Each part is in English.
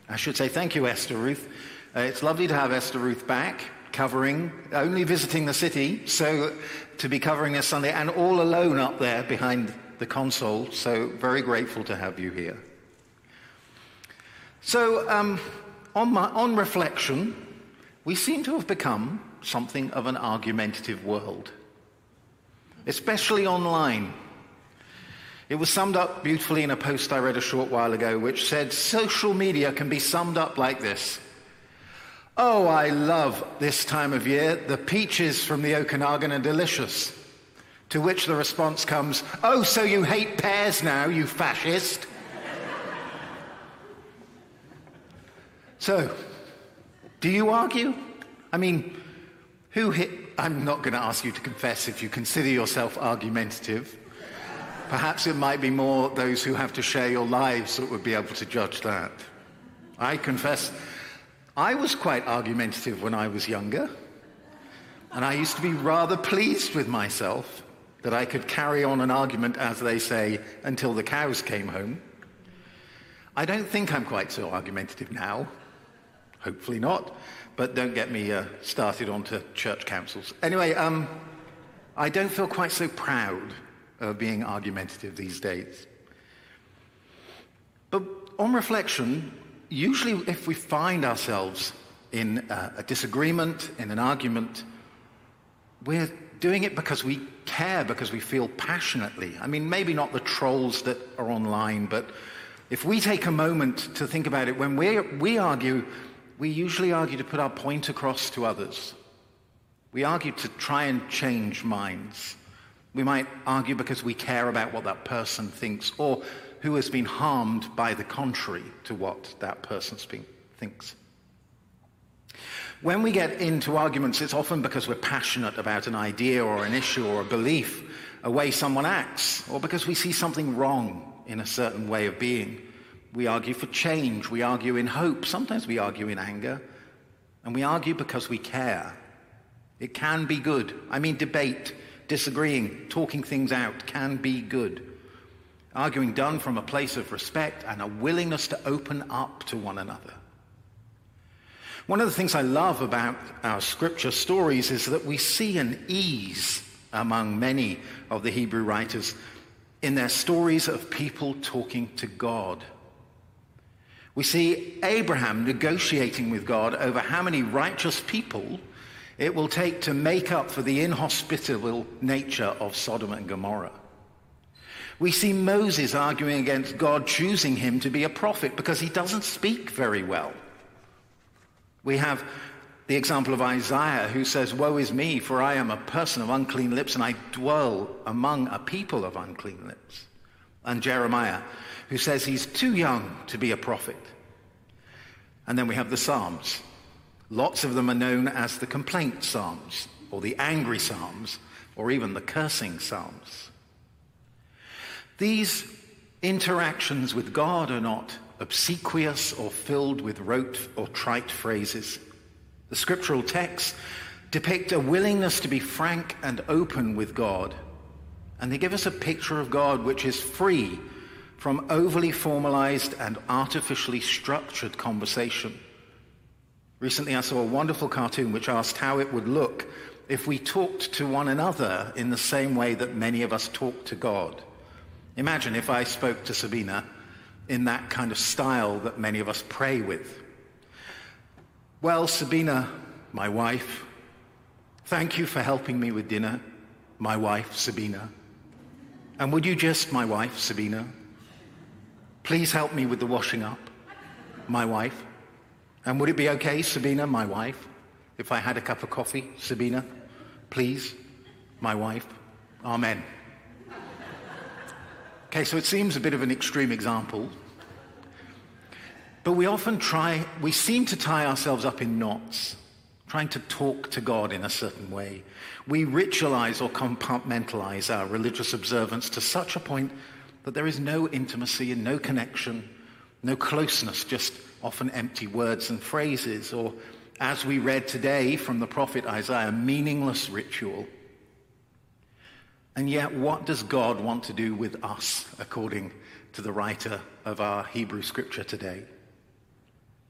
I should say thank you, Esther Ruth. It's lovely to have Esther Ruth back, only visiting the city, so to be covering this Sunday, and all alone up there behind the console, so very grateful to have you here. So, on reflection, we seem to have become something of an argumentative world, especially online. It was summed up beautifully in a post I read a short while ago, which said, social media can be summed up like this. Oh, I love this time of year. The peaches from the Okanagan are delicious. To which the response comes, oh, so you hate pears now, you fascist. So, do you argue? I mean, I'm not going to ask you to confess if you consider yourself argumentative. Perhaps it might be more those who have to share your lives that would be able to judge that. I confess, I was quite argumentative when I was younger, and I used to be rather pleased with myself that I could carry on an argument, as they say, until the cows came home. I don't think I'm quite so argumentative now. Hopefully not, but don't get me started onto church councils. Anyway, I don't feel quite so proud of being argumentative these days. But on reflection, usually if we find ourselves in a disagreement, in an argument, we're doing it because we care, because we feel passionately. I mean, maybe not the trolls that are online, but if we take a moment to think about it, when we argue, we usually argue to put our point across to others. We argue to try and change minds. We might argue because we care about what that person thinks, or who has been harmed by the contrary to what that person thinks. When we get into arguments, it's often because we're passionate about an idea or an issue or a belief, a way someone acts, or because we see something wrong in a certain way of being. We argue for change, we argue in hope, sometimes we argue in anger, and we argue because we care. It can be good. I mean, debate, disagreeing, talking things out can be good. Arguing done from a place of respect and a willingness to open up to one another. One of the things I love about our scripture stories is that we see an ease among many of the Hebrew writers in their stories of people talking to God. We see Abraham negotiating with God over how many righteous people it will take to make up for the inhospitable nature of Sodom and Gomorrah. We see Moses arguing against God choosing him to be a prophet because he doesn't speak very well. We have the example of Isaiah, who says, woe is me, for I am a person of unclean lips, and I dwell among a people of unclean lips. And Jeremiah, who says he's too young to be a prophet. And then we have the Psalms. Lots of them are known as the complaint Psalms, or the angry Psalms, or even the cursing Psalms. These interactions with God are not obsequious or filled with rote or trite phrases. The scriptural texts depict a willingness to be frank and open with God, and they give us a picture of God which is free from overly formalized and artificially structured conversation. Recently I saw a wonderful cartoon which asked how it would look if we talked to one another in the same way that many of us talk to God. Imagine if I spoke to Sabina in that kind of style that many of us pray with. Well, Sabina, my wife, thank you for helping me with dinner, my wife, Sabina. And would you just, my wife, Sabina, please help me with the washing up, my wife. And would it be okay, Sabina, my wife, if I had a cup of coffee, Sabina, please, my wife, amen. Okay, so it seems a bit of an extreme example, but we seem to tie ourselves up in knots, trying to talk to God in a certain way. We ritualize or compartmentalize our religious observance to such a point that there is no intimacy and no connection, no closeness, just often empty words and phrases, or, as we read today from the prophet Isaiah, meaningless ritual. And yet, what does God want to do with us, according to the writer of our Hebrew scripture today?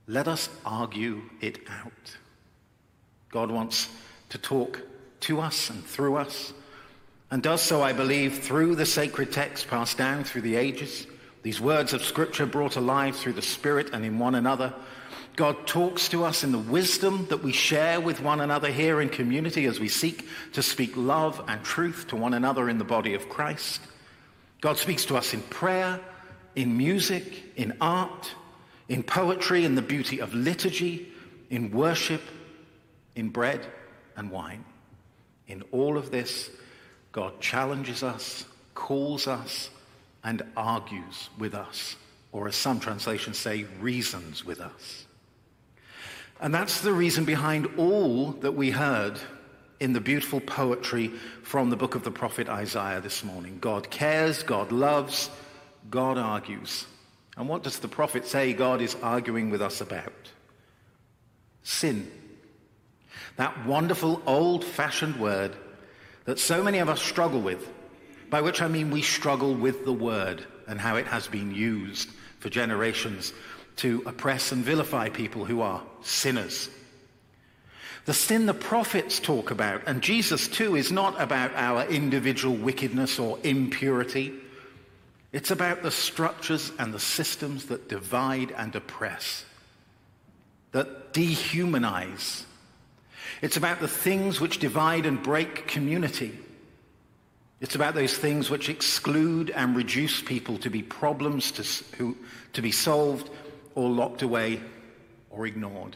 let us argue it out. God wants to talk to us and through us, and does so, I believe, through the sacred text passed down through the ages, these words of Scripture brought alive through the Spirit and in one another. God talks to us in the wisdom that we share with one another here in community as we seek to speak love and truth to one another in the body of Christ. God speaks to us in prayer, in music, in art, in poetry, in the beauty of liturgy, in worship, in bread and wine. In all of this, God challenges us, calls us, and argues with us, or as some translations say, reasons with us. And that's the reason behind all that we heard in the beautiful poetry from the book of the prophet Isaiah this morning. God cares, God loves, God argues. And what does the prophet say God is arguing with us about? Sin. That wonderful old-fashioned word that so many of us struggle with, by which I mean we struggle with the word and how it has been used for generations to oppress and vilify people who are sinners. The sin the prophets talk about, and Jesus too, is not about our individual wickedness or impurity. It's about the structures and the systems that divide and oppress, that dehumanize. It's about the things which divide and break community. It's about those things which exclude and reduce people to be problems to be solved or locked away or ignored.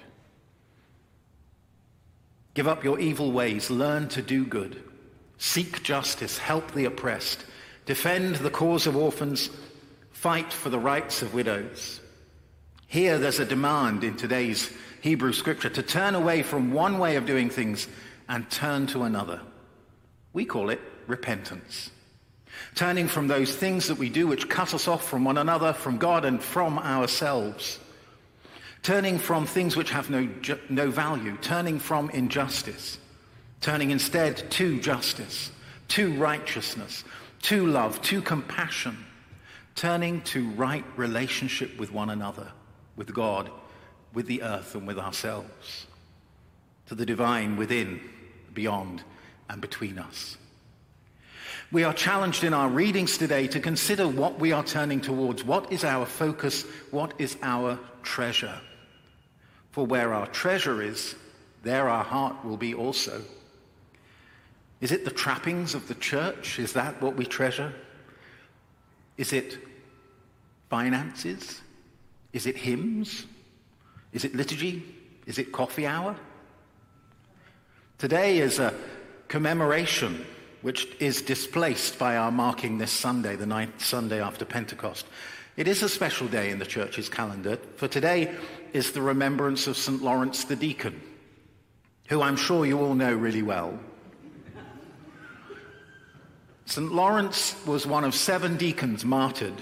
Give up your evil ways, learn to do good, seek justice, help the oppressed, defend the cause of orphans, fight for the rights of widows. Here there's a demand in today's Hebrew scripture to turn away from one way of doing things and turn to another. We call it repentance. Turning from those things that we do which cut us off from one another, from God and from ourselves. Turning from things which have no value. Turning from injustice. Turning instead to justice, to righteousness, to love, to compassion. Turning to right relationship with one another, with God, with the earth and with ourselves. To the divine within, beyond, and between us. We are challenged in our readings today to consider what we are turning towards. What is our focus? What is our treasure? For where our treasure is, there our heart will be also. Is it the trappings of the church? Is that what we treasure? Is it finances? Is it hymns? Is it liturgy? Is it coffee hour? Today is a commemoration which is displaced by our marking this Sunday, the 9th Sunday after Pentecost. It is a special day in the church's calendar, for today is the remembrance of St. Lawrence the Deacon, who I'm sure you all know really well. St. Lawrence was one of 7 deacons martyred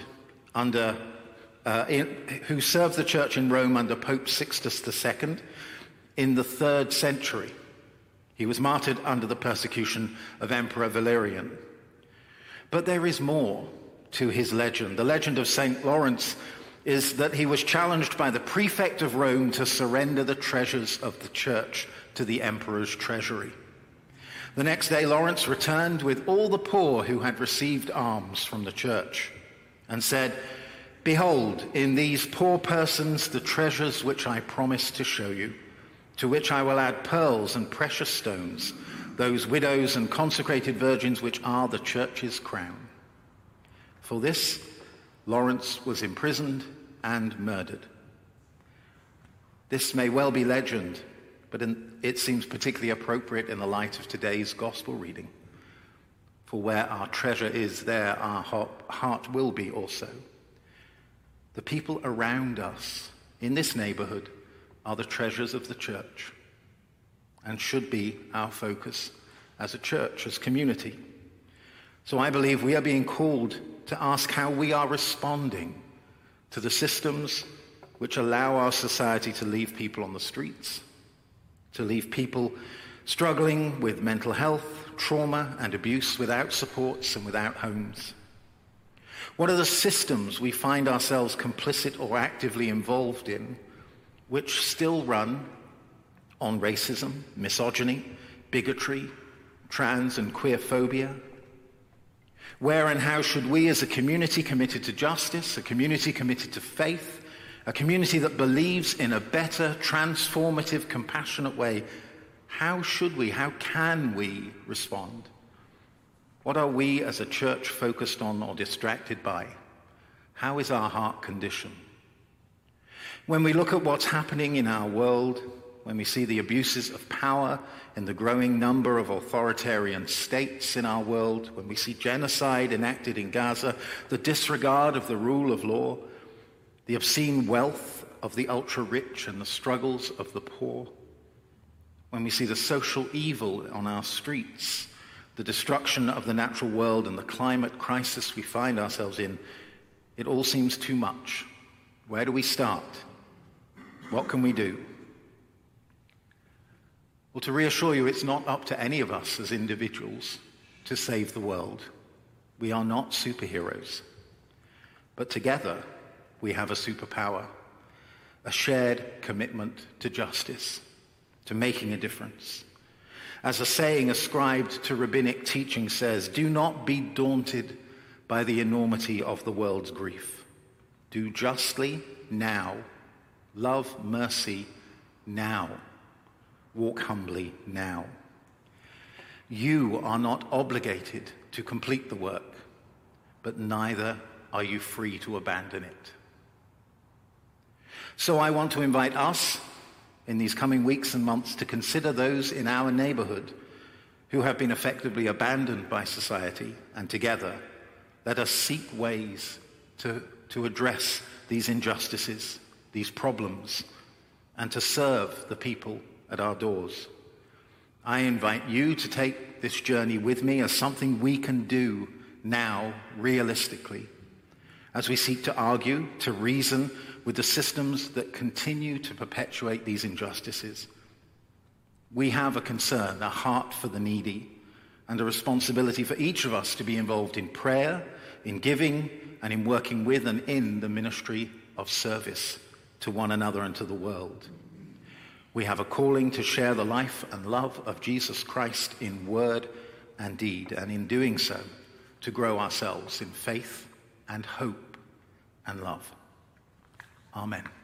who served the church in Rome under Pope Sixtus II in the 3rd century. He was martyred under the persecution of Emperor Valerian. But there is more to his legend. The legend of St. Lawrence is that he was challenged by the prefect of Rome to surrender the treasures of the church to the emperor's treasury. The next day, Lawrence returned with all the poor who had received alms from the church and said, "Behold, in these poor persons the treasures which I promised to show you, to which I will add pearls and precious stones, those widows and consecrated virgins which are the church's crown." For this, Lawrence was imprisoned and murdered. This may well be legend, but it seems particularly appropriate in the light of today's gospel reading. For where our treasure is, there our heart will be also. The people around us in this neighborhood are the treasures of the church and should be our focus as a church, as community. So I believe we are being called to ask how we are responding to the systems which allow our society to leave people on the streets, to leave people struggling with mental health, trauma, and abuse without supports and without homes. What are the systems we find ourselves complicit or actively involved in which still run on racism, misogyny, bigotry, trans and queer phobia? Where and how should we, as a community committed to justice, a community committed to faith, a community that believes in a better, transformative, compassionate way, how can we respond? What are we as a church focused on or distracted by? How is our heart condition? When we look at what's happening in our world, when we see the abuses of power in the growing number of authoritarian states in our world, when we see genocide enacted in Gaza, the disregard of the rule of law, the obscene wealth of the ultra-rich and the struggles of the poor, when we see the social evil on our streets, the destruction of the natural world and the climate crisis we find ourselves in, it all seems too much. Where do we start? What can we do? Well, to reassure you, it's not up to any of us as individuals to save the world. We are not superheroes. But together, we have a superpower, a shared commitment to justice, to making a difference. As a saying ascribed to rabbinic teaching says, do not be daunted by the enormity of the world's grief. Do justly now. Love mercy now. Walk humbly now. You are not obligated to complete the work, but neither are you free to abandon it. So I want to invite us in these coming weeks and months to consider those in our neighborhood who have been effectively abandoned by society, and together let us seek ways to address these injustices, these problems, and to serve the people at our doors. I invite you to take this journey with me as something we can do now, realistically, as we seek to argue, to reason with the systems that continue to perpetuate these injustices. We have a concern, a heart for the needy, and a responsibility for each of us to be involved in prayer, in giving, and in working with and in the ministry of service to one another and to the world. We have a calling to share the life and love of Jesus Christ in word and deed, and in doing so, to grow ourselves in faith and hope and love. Amen.